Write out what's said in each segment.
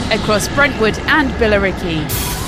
across Brentwood and Billericay.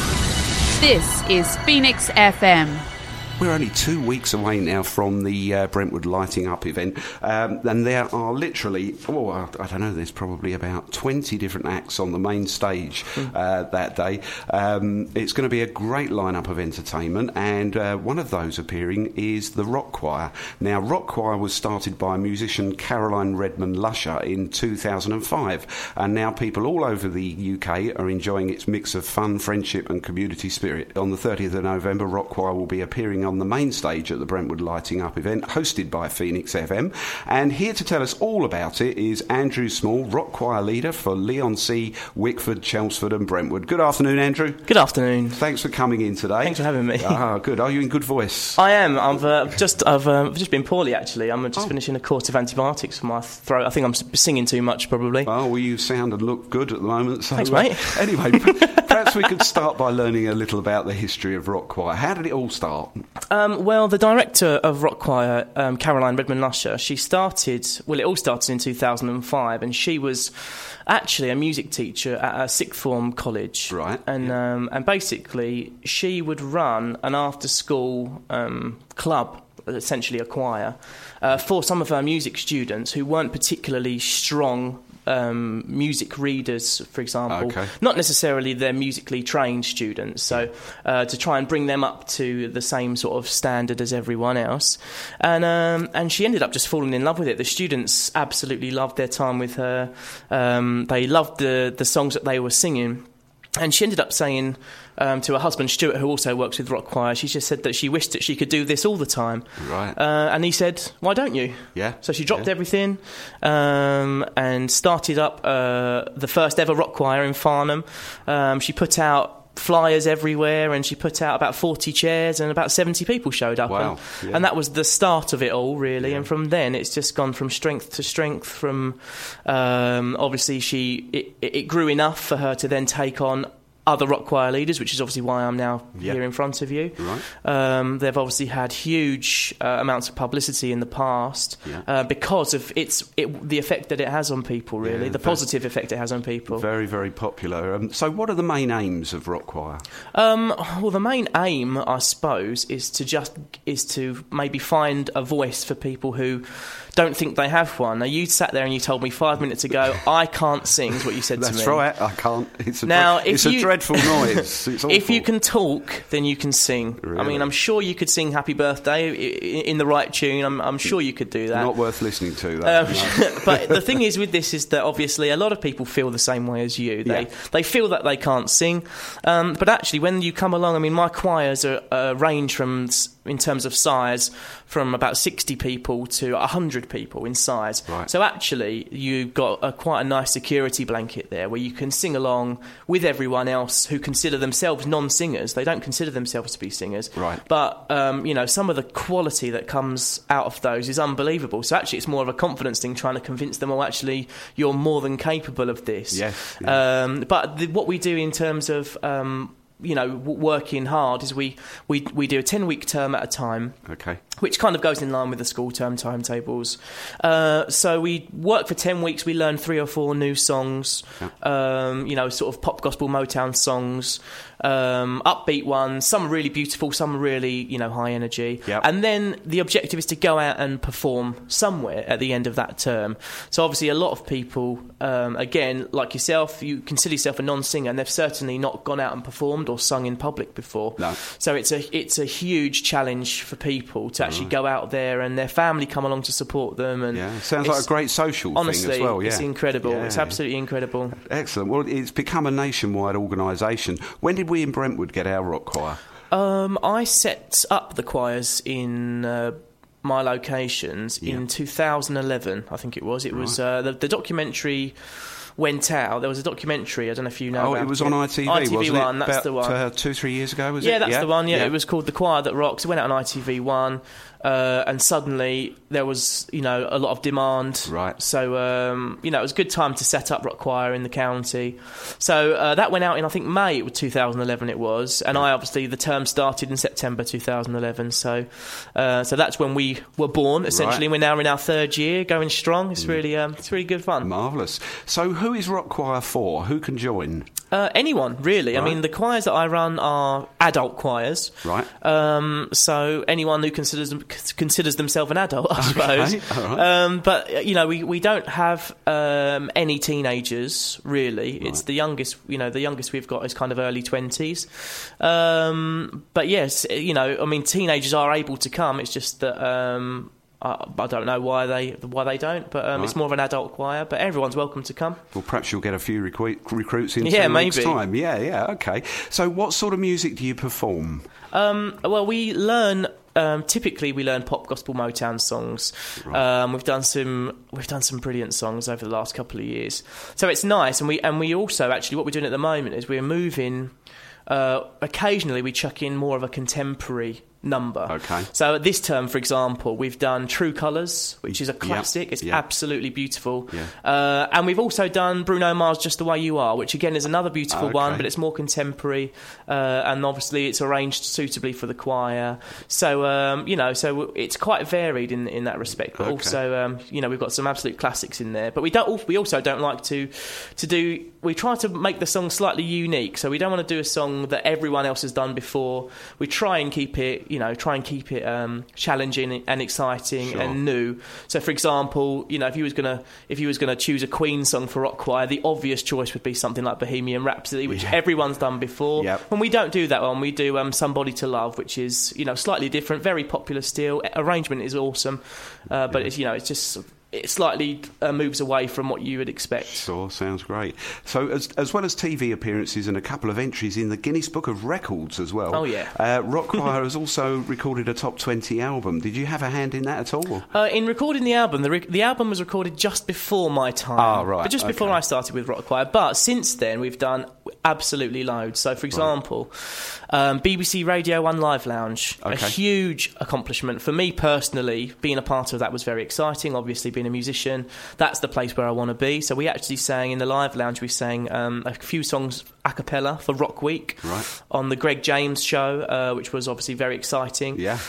This is Phoenix FM. We're only 2 weeks away now from the Brentwood Lighting Up event, and there are literally, I don't know, there's probably about 20 different acts on the main stage that day. It's going to be a great lineup of entertainment, and one of those appearing is the Rock Choir. Now, Rock Choir was started by musician Caroline Redmond Lusher in 2005, and now people all over the UK are enjoying its mix of fun, friendship and community spirit. On the 30th of November, Rock Choir will be appearing on the main stage at the Brentwood Lighting Up event, hosted by Phoenix FM. And here to tell us all about it is Andrew Small, Rock Choir leader for Leigh-on-Sea, Wickford, Chelmsford and Brentwood. Good afternoon, Andrew. Good afternoon. Thanks for coming in today. Thanks for having me. Good. Are you in good voice? I am. I've just been poorly, actually. I'm just finishing a course of antibiotics for my throat. I think I'm singing too much, probably. Oh, well, you sound and look good at the moment. So, thanks, mate. Anyway, perhaps we could start by learning a little about the history of Rock Choir. How did it all start? Well, the director of Rock Choir, Caroline Redmond Lusher, it all started in 2005, and she was actually a music teacher at a sixth form college. Right. And basically, she would run an after-school club, essentially a choir, for some of her music students who weren't particularly strong music readers, for example. Okay. Not necessarily they're musically trained students, so to try and bring them up to the same sort of standard as everyone else. And she ended up just falling in love with it. The students absolutely loved their time with her. They loved the songs that they were singing. And she ended up saying to her husband, Stuart, who also works with Rock Choir, she just said that she wished that she could do this all the time. Right. And he said, why don't you? Yeah. So she dropped everything and started up the first ever Rock Choir in Farnham. She put out flyers everywhere, and she put out about 40 chairs, and about 70 people showed up. Wow. And that was the start of it all, really. Yeah. And from then it's just gone from strength to strength. From obviously it grew enough for her to then take on other Rock Choir leaders, which is obviously why I'm now here in front of you. Right. They've obviously had huge amounts of publicity in the past because of the effect that it has on people, really, the positive effect it has on people. Very, very popular. So what are the main aims of Rock Choir? Well, the main aim, I suppose, is to maybe find a voice for people who don't think they have one. Now, you sat there and you told me 5 minutes ago, I can't sing, is what you said to me. That's right, I can't. It's a dreadful noise. It's awful. If you can talk, then you can sing. Really? I mean, I'm sure you could sing Happy Birthday in the right tune. I'm sure you could do that. Not worth listening to, that. No. But the thing is with this is that obviously a lot of people feel the same way as you. They feel that they can't sing. But actually, when you come along, I mean, my choirs range from, in terms of size, from about 60 people to 100 people in size. Right. So actually, you've got quite a nice security blanket there where you can sing along with everyone else who consider themselves non-singers. They don't consider themselves to be singers. Right. But, some of the quality that comes out of those is unbelievable. So actually, it's more of a confidence thing, trying to convince them, actually, you're more than capable of this. Yes. Yeah. But what we do in terms of working hard is we do a 10-week term at a time. Okay. Which kind of goes in line with the school term timetables. So we work for 10 weeks. We learn 3 or 4 new songs, sort of pop, gospel, Motown songs, upbeat ones. Some are really beautiful, some are really, high energy. Yep. And then the objective is to go out and perform somewhere at the end of that term. So obviously a lot of people, again, like yourself, you consider yourself a non-singer, and they've certainly not gone out and performed or sung in public before. No. So it's a huge challenge for people to actually go out there, and their family come along to support them. And sounds like a great social thing as well. It's incredible. Yeah. It's absolutely incredible. Excellent. Well, it's become a nationwide organisation. When did we in Brentwood get our Rock Choir? I set up the choirs in my locations in 2011, I think it was. It was the documentary went out. There was a documentary, I don't know if you know about it. It was on ITV, ITV1, wasn't it? that's the one. 2-3 years ago, was it? Yeah, that's the one, yeah. It was called The Choir That Rocks. It went out on ITV1, and suddenly there was, a lot of demand. Right. So, it was a good time to set up Rock Choir in the county. So that went out in, I think, May 2011 it was, and the term started in September 2011. So that's when we were born, essentially. Right. We're now in our 3rd year, going strong. It's really good fun. Marvellous. So who is Rock Choir for? Who can join? Anyone, really. Right. I mean, the choirs that I run are adult choirs. Right. So anyone who considers themselves an adult, I suppose. All right. But, we don't have any teenagers, really. Right. It's the youngest, the youngest we've got is kind of early 20s. But yes, teenagers are able to come. It's just that... I don't know why they don't, but right. It's more of an adult choir. But everyone's welcome to come. Well, perhaps you'll get a few recruits in 2 maybe. weeks' time. Yeah, okay. So, what sort of music do you perform? Well, we learn. Typically, we learn pop, gospel, Motown songs. Right. We've done some brilliant songs over the last couple of years. So it's nice, and we also actually what we're doing at the moment is we're moving. Occasionally, we chuck in more of a contemporary number. Okay. So this term, for example, we've done True Colours, which is a classic. It's absolutely beautiful. Yeah. And we've also done Bruno Mars' Just the Way You Are, which again is another beautiful one, but it's more contemporary. And obviously it's arranged suitably for the choir. So, so it's quite varied in that respect. But also, we've got some absolute classics in there. But we also don't like to do... We try to make the song slightly unique. So we don't want to do a song that everyone else has done before. We try and keep it challenging and exciting and new. So, for example, if you was gonna choose a Queen song for rock choir, the obvious choice would be something like Bohemian Rhapsody, which everyone's done before. Yep. And we don't do that one. We do Somebody to Love, which is slightly different, very popular still. Arrangement is awesome, but it's just. It slightly moves away from what you would expect. Sure, sounds great. So as well as TV appearances and a couple of entries in the Guinness Book of Records as well. Oh, yeah. Rock Choir has also recorded a top 20 album. Did you have a hand in that at all? In recording the album, the album was recorded just before my time. Ah, right. But just before I started with Rock Choir. But since then, we've done absolutely loads. So, for example, BBC Radio 1 Live Lounge, a huge accomplishment. For me personally, being a part of that was very exciting. Obviously, being a musician, that's the place where I want to be. So we actually sang in the Live Lounge, we sang a few songs a cappella for Rock Week on the Greg James show, which was obviously very exciting. Yeah.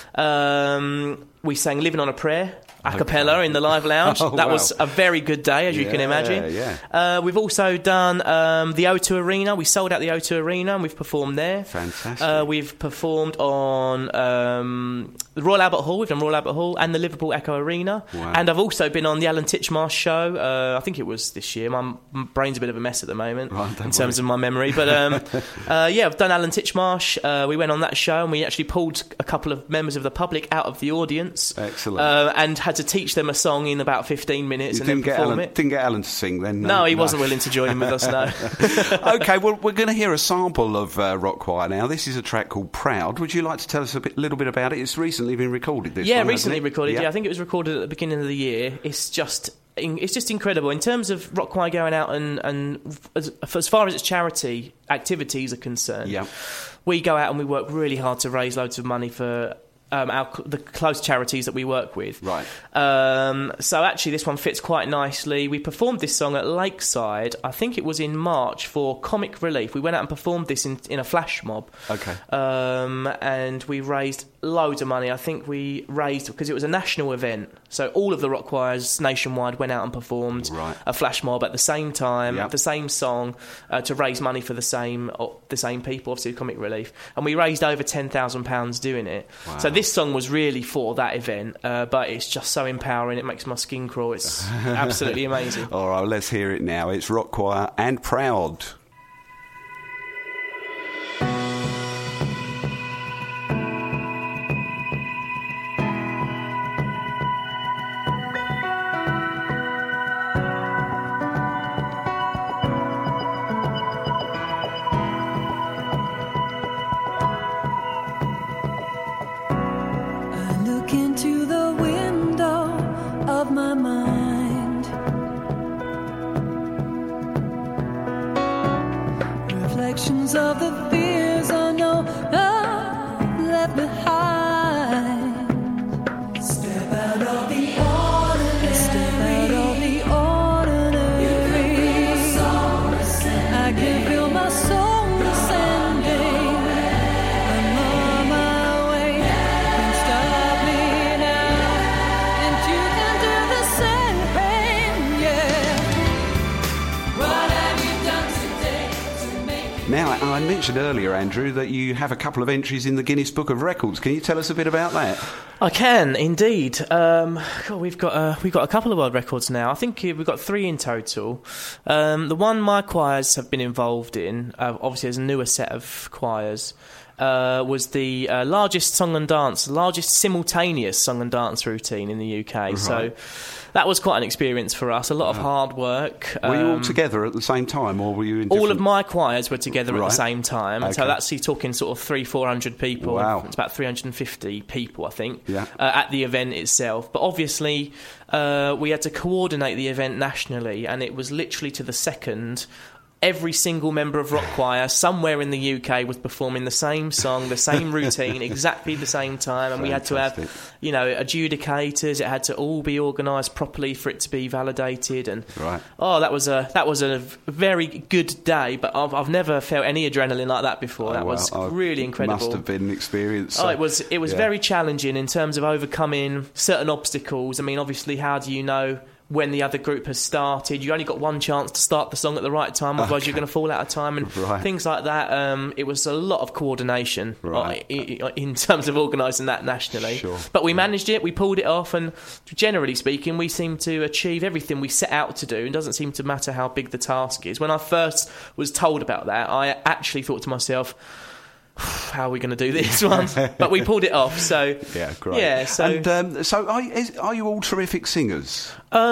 We sang Living on a Prayer a cappella in the Live Lounge. That was a very good day, as you can imagine. Yeah. We've also done the O2 Arena. We sold out the O2 Arena and we've performed there. Fantastic. We've performed on the Royal Albert Hall. We've done Royal Albert Hall and the Liverpool Echo Arena. Wow. And I've also been on the Alan Titchmarsh show. I think it was this year. My brain's a bit of a mess at the moment in terms of my memory. But I've done Alan Titchmarsh. We went on that show and we actually pulled a couple of members of the public out of the audience. Excellent. And had to teach them a song in about 15 minutes and then perform it. Didn't get Alan to sing then? No, he wasn't willing to join in with us, no. Okay, well, we're going to hear a sample of Rock Choir now. This is a track called Proud. Would you like to tell us a little bit about it? It's recently been recorded, this one, recently recorded. Yeah, I think it was recorded at the beginning of the year. It's just incredible. In terms of Rock Choir going out and as far as its charity activities are concerned, we go out and we work really hard to raise loads of money for the close charities that we work with. Right. So actually this one fits quite nicely. We performed this song at Lakeside, I think it was in March, for Comic Relief. We went out and performed this in a flash mob. Okay. And we raised loads of money. I think we raised, because it was a national event, so all of the rock choirs nationwide went out and performed a flash mob at the same time, the same song, to raise money for the same people, obviously Comic Relief, and we raised over £10,000 doing it. Wow. So this song was really for that event, but it's just so empowering. It makes my skin crawl. It's absolutely amazing. All right, let's hear it now. It's Rock Choir and Proud. Of the fears I know I've left behind. Step out of the ordinary. Step out of the ordinary. You can feel my soul ascending. I can feel my soul ascending. I'm on my way. You can stop me now, and you can do the same. Yeah. Now, I mentioned earlier, Andrew, that you have a couple of entries in the Guinness Book of Records. Can you tell us a bit about that? I can indeed. We've got a couple of world records now. I think we've got 3 in total. The one my choirs have been involved in, obviously there's a newer set of choirs, was the largest simultaneous song and dance routine in the UK. Right. So that was quite an experience for us. A lot of hard work. Were you all together at the same time, or were you in different... All of my choirs were together at the same time. Okay. So that's you're talking sort of 300-400 people. Wow. It's about 350 people, I think, yeah. At the event itself. But obviously, we had to coordinate the event nationally, and it was literally to the second. Every single member of Rock Choir somewhere in the UK was performing the same song, the same routine, exactly the same time, and we had to have, adjudicators. It had to all be organised properly for it to be validated. And that was a very good day. But I've never felt any adrenaline like that before. That was really incredible. Must have been an experience. So. It was very challenging in terms of overcoming certain obstacles. I mean, obviously, how do you know when the other group has started? You only got one chance to start the song at the right time, otherwise you're going to fall out of time, and things like that. It was a lot of coordination in terms of organising that nationally. Sure. But we managed it, we pulled it off, and generally speaking, we seem to achieve everything we set out to do. It doesn't seem to matter how big the task is. When I first was told about that, I actually thought to myself, how are we going to do this one? But we pulled it off. So yeah, great. Yeah. So, and so are you all terrific singers?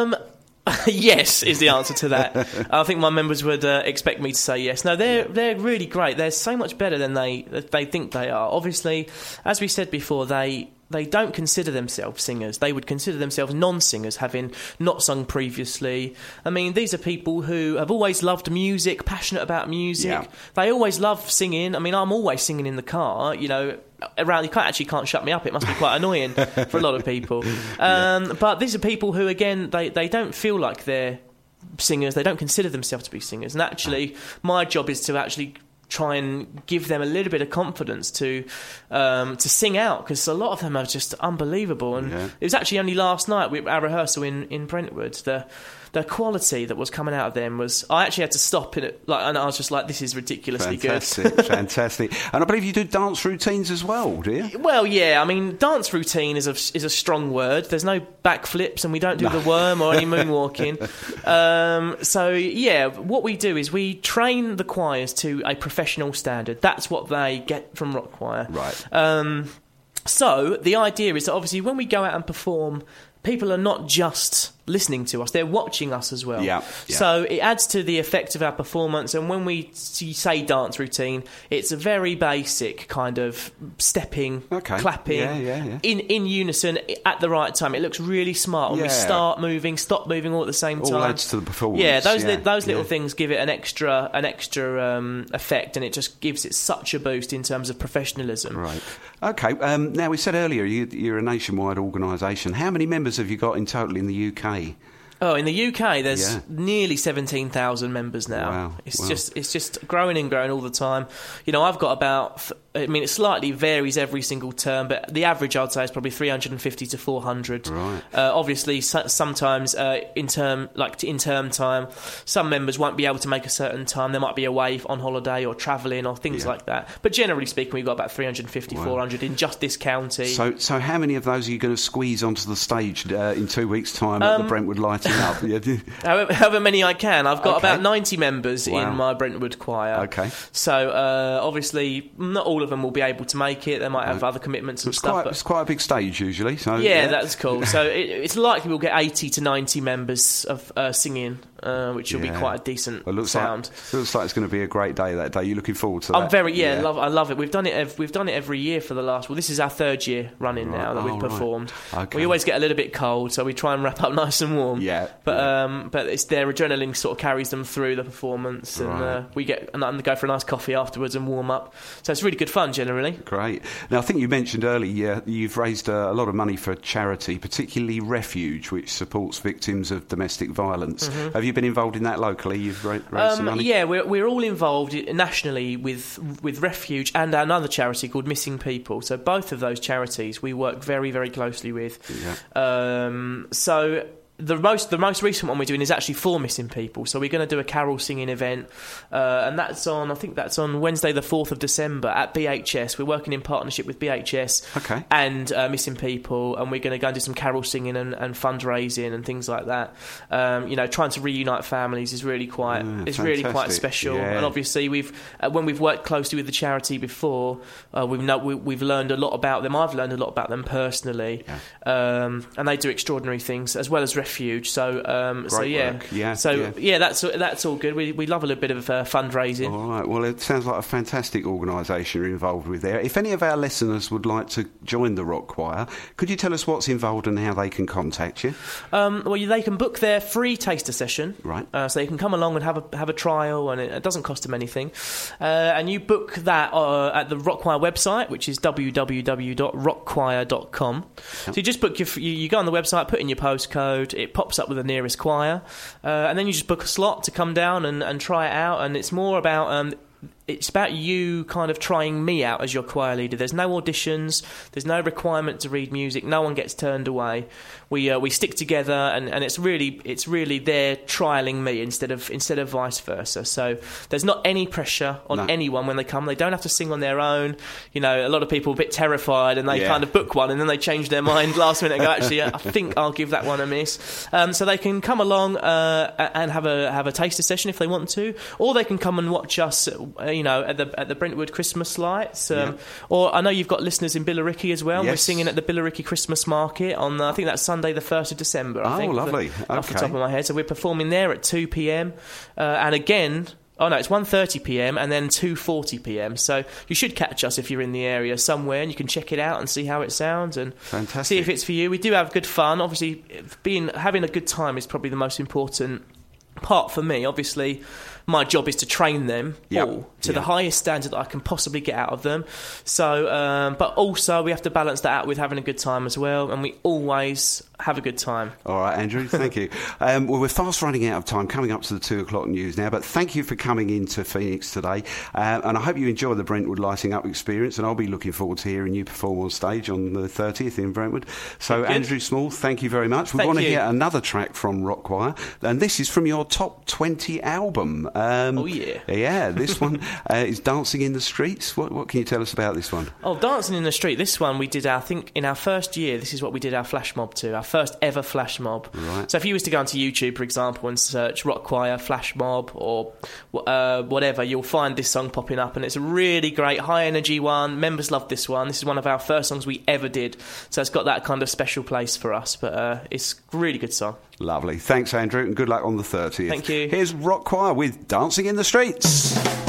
Yes, is the answer to that. I think my members would expect me to say yes. No, they're really great. They're so much better than they think they are. Obviously, as we said before, they don't consider themselves singers. They would consider themselves non-singers, having not sung previously. I mean, these are people who have always loved music, passionate about music. Yeah. They always love singing. I mean, I'm always singing in the car, around. You can't shut me up. It must be quite annoying for a lot of people. But these are people who, again, they don't feel like they're singers. They don't consider themselves to be singers. And actually, my job is to actually try and give them a little bit of confidence to sing out, because a lot of them are just unbelievable. And it was actually only last night at our rehearsal in Brentwood, the quality that was coming out of them was, I actually had to stop and I was just like, this is ridiculously good. Fantastic. And I believe you do dance routines as well, do you? Well, yeah. I mean, dance routine is a strong word. There's no backflips, and we don't do the worm or any moonwalking. So yeah, what we do is we train the choirs to a professional standard. That's what they get from Rock Choir. Right. So the idea is that obviously when we go out and perform, people are not just listening to us, they're watching us as well. Yeah. So it adds to the effect of our performance. And when we say dance routine, it's a very basic kind of stepping, clapping, in unison at the right time. It looks really smart when we start moving, stop moving all at the same time. All adds to the performance. Yeah, those little things give it an extra effect, and it just gives it such a boost in terms of professionalism. Right. Okay. Now, we said earlier you're a nationwide organisation. How many members have you got in total in the UK? Oh, in the UK, there's nearly 17,000 members now. Wow. It's just growing and growing all the time. I've got about, it slightly varies every single term, but the average, I'd say, is probably 350 to 400. Right. Obviously, sometimes in term time, some members won't be able to make a certain time. They might be away on holiday or travelling or things like that. But generally speaking, we've got about 350, 400 in just this county. So how many of those are you going to squeeze onto the stage in 2 weeks' time at the Brentwood Lighting Up? However many I can. I've got about 90 members in my Brentwood choir. Okay. So obviously, not all of them will be able to make it. They might have other commitments and stuff. It's quite a big stage usually. So that's cool. So it's likely we'll get 80 to 90 members of singing, which will be quite a decent sound. Looks like it's going to be a great day that day. You're looking forward to that? I'm very I love it. We've done it every year for the last. Well, this is our third year running now that we've performed. Right. Okay. We always get a little bit cold, so we try and wrap up nice and warm. Yeah. But it's their adrenaline sort of carries them through the performance, and we get and go for a nice coffee afterwards and warm up. So it's really good fun generally. Great. Now, I think you mentioned earlier you've raised a lot of money for charity, particularly Refuge, which supports victims of domestic violence. Mm-hmm. Have you been involved in that locally? You've raised some money? Yeah, we're all involved nationally with Refuge and another charity called Missing People. So both of those charities we work very, very closely with. Yeah. So the most recent one we're doing is actually for missing people. So we're going to do a carol singing event, and that's on Wednesday the 4th of December at BHS. We're working in partnership with BHS and Missing People, and we're going to go and do some carol singing and fundraising and things like that. Trying to reunite families is really quite really quite special. Yeah. And obviously when we've worked closely with the charity before, we've learned a lot about them. I've learned a lot about them personally, and they do extraordinary things as well as Refuge. So work. That's all good. We love a little bit of fundraising. All right. Well, it sounds like a fantastic organisation you're involved with there. If any of our listeners would like to join the Rock Choir, could you tell us what's involved and how they can contact you? They can book their free taster session. Right. So they can come along and have a trial, and it doesn't cost them anything. And you book that at the Rock Choir website, which is www.rockchoir.com. So you just book you go on the website, put in your postcode, it pops up with the nearest choir, and then you just book a slot to come down and try it out. And it's more about it's about you kind of trying me out as your choir leader. There's no auditions, there's no requirement to read music, no one gets turned away. We stick together, and it's really they're trialling me instead of vice versa. So there's not any pressure on anyone when they come. They don't have to sing on their own. A lot of people are a bit terrified, and they kind of book one and then they change their mind last minute and go, actually, I think I'll give that one a miss. So they can come along and have a taster session if they want to, or they can come and watch us at the Brentwood Christmas lights, or I know you've got listeners in Billericay as well. Yes. We're singing at the Billericay Christmas Market on I think that's Sunday the 1st of December. I think, lovely. Off the top of my head. So we're performing there at 2 p.m. And again, it's 1:30 p.m. and then 2:40 p.m. So you should catch us if you're in the area somewhere, and you can check it out and see how it sounds and see if it's for you. We do have good fun. Obviously, having a good time is probably the most important part for me. Obviously, my job is to train them all to the highest standard that I can possibly get out of them. So, but also we have to balance that out with having a good time as well, and we always have a good time. All right, Andrew, thank you. Well, we're fast running out of time, coming up to the 2 o'clock news now, but thank you for coming into Phoenix today, and I hope you enjoy the Brentwood Lighting Up experience, and I'll be looking forward to hearing you perform on stage on the 30th in Brentwood. So, Andrew Small, thank you very much. We want to hear another track from Rock Choir, and this is from your top 20 album. Yeah, this one is Dancing in the Streets. What can you tell us about this one? Dancing in the Street. This one we did, I think, in our first year. This is what we did our flash mob to, our first ever flash mob. Right. So if you was to go onto YouTube, for example, and search Rock Choir flash mob or whatever, you'll find this song popping up, and it's a really great, high energy one. Members loved this one. This is one of our first songs we ever did, so it's got that kind of special place for us. But it's a really good song. Lovely. Thanks, Andrew, and good luck on the 30th. Thank you. Here's Rock Choir with Dancing in the Streets.